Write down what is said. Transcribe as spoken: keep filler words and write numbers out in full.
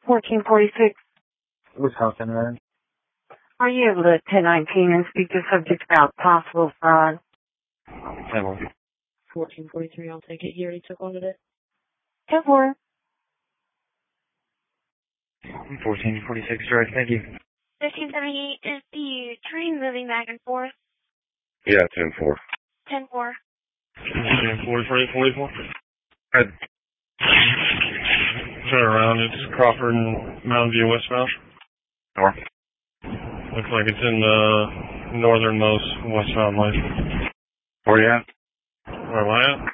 fourteen forty-six. Wisconsin, man. Are you able to ten nineteen and speak to subject about possible fraud? ten one. fourteen forty-three, I'll take it. You already took one today? ten four. fourteen forty-six, right, thank you. fifteen seventy-eight, is the train moving back and forth? Yeah, ten four. ten four. ten forty-three, forty-four. Right. Turn around, it's Crawford and Mountain View westbound. North. Looks like it's in the northernmost westbound lane. Where you at? Where am I at?